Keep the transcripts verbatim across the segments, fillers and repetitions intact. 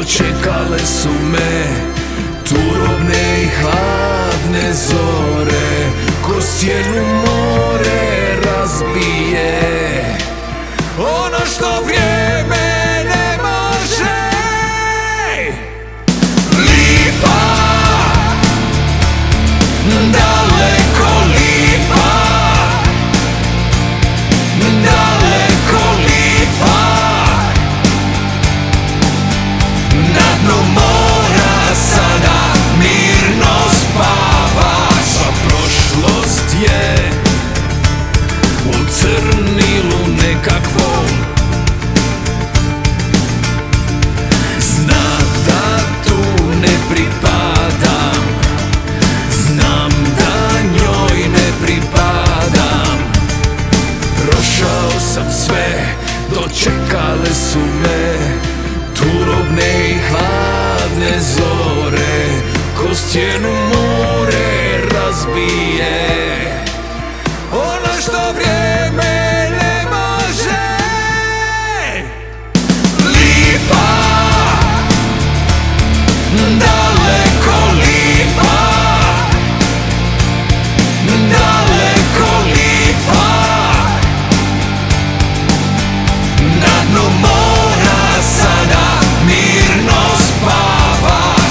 dočekale su me turobne i hladne zore, ko stjenu more razbije ono što vrijeme ne može. Lipa, daleko lipa, daleko lipa, na dnu mora sada mirno spavaš. Sva prošlost je u crnilu nekakvom, znam da tu ne pripadam, znam da njoj ne pripadam. Prošao sam sve, dočekale su me turobne i hladne zore, ko stjenu more razbije ono što vrijeme ne može. Lipa, daleko lipa, daleko lipa, na dnu mora sada mirno spavaš.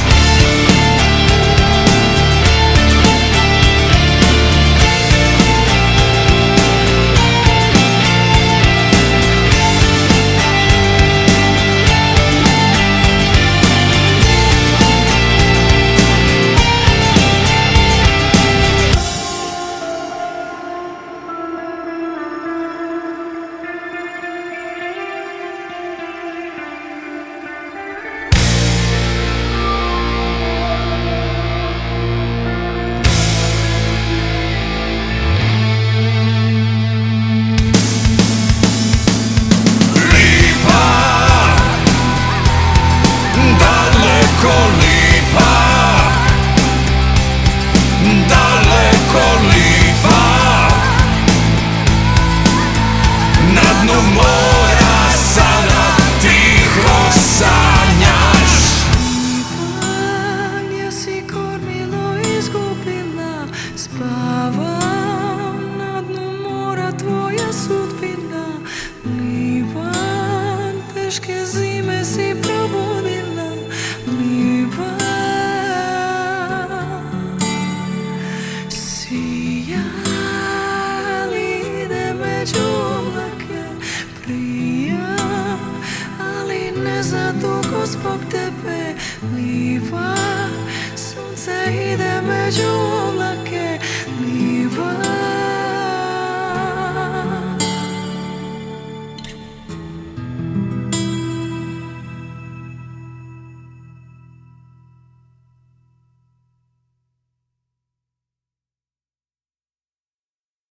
Na dnu mora sada tiho sanjaš. Gdje si kormilo izgubila, spavam na dnu mora, tvoja sudbina. Liban, teške zime si probudila. Liban, sijali ide među oblake, prija, ali ne za dugo zbog tebe. Lipa, sunce ide među oblake.